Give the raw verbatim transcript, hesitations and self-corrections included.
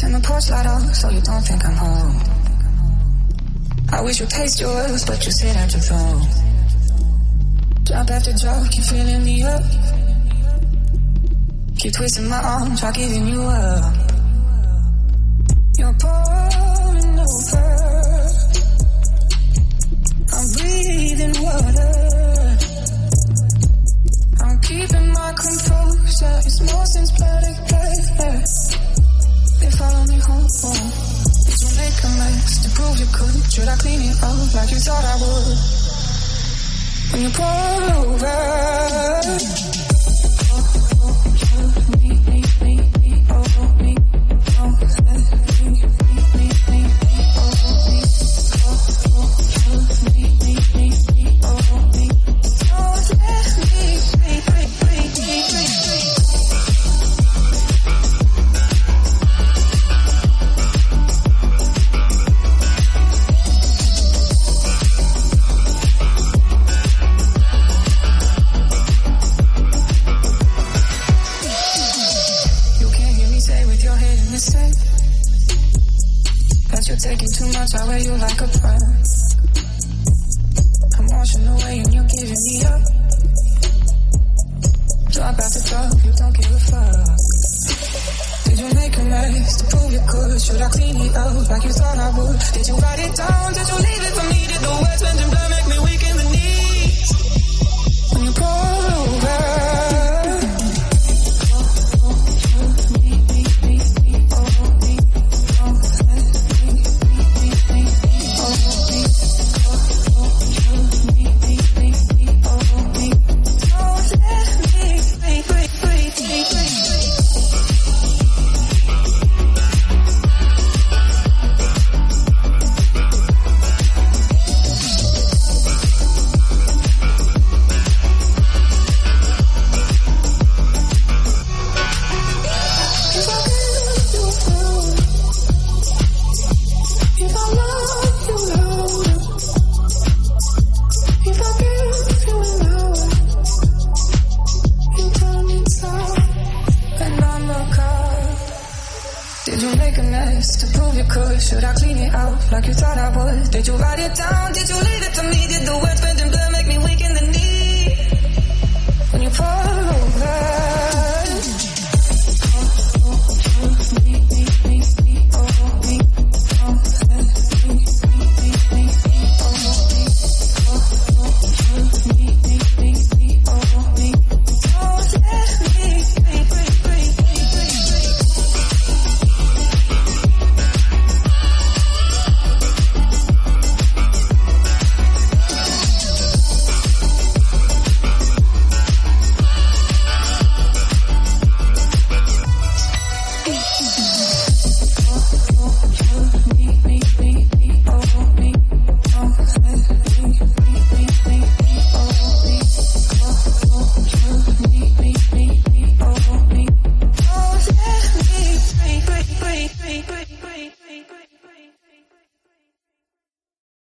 And the porch light off so you don't think I'm home. I wish you'd taste yours, but you sit at your throne. Drop after drop, keep filling me up. Keep twisting my arm, try giving you up. You're pouring over. I'm breathing water. I'm keeping my composure. It's more sympathetic pleasure. They follow me home. Did you make a mess to prove you could? Should I clean it up like you thought I would? When you pour over, oh, oh, oh, me, me, me, me, oh, me, oh, me, me, me, me, oh, me, oh, oh, oh, me, me, me, me, oh, me, oh, let me, me, me, me, me, me, me. You're taking too much, I wear you like a friend. I'm washing away and you're giving me up. Drop after drop, you don't give a fuck. Did you make a mess to prove you could? Should I clean it up like you thought I would? Did you write it down? Did you leave it for me? Did the words bend and blood make me weak in the knees? When you pour over, should I clean it out like you thought I would? Did you write it down? Did you leave it to me? Did the words bend and blood make me weak in the knee? When you pour over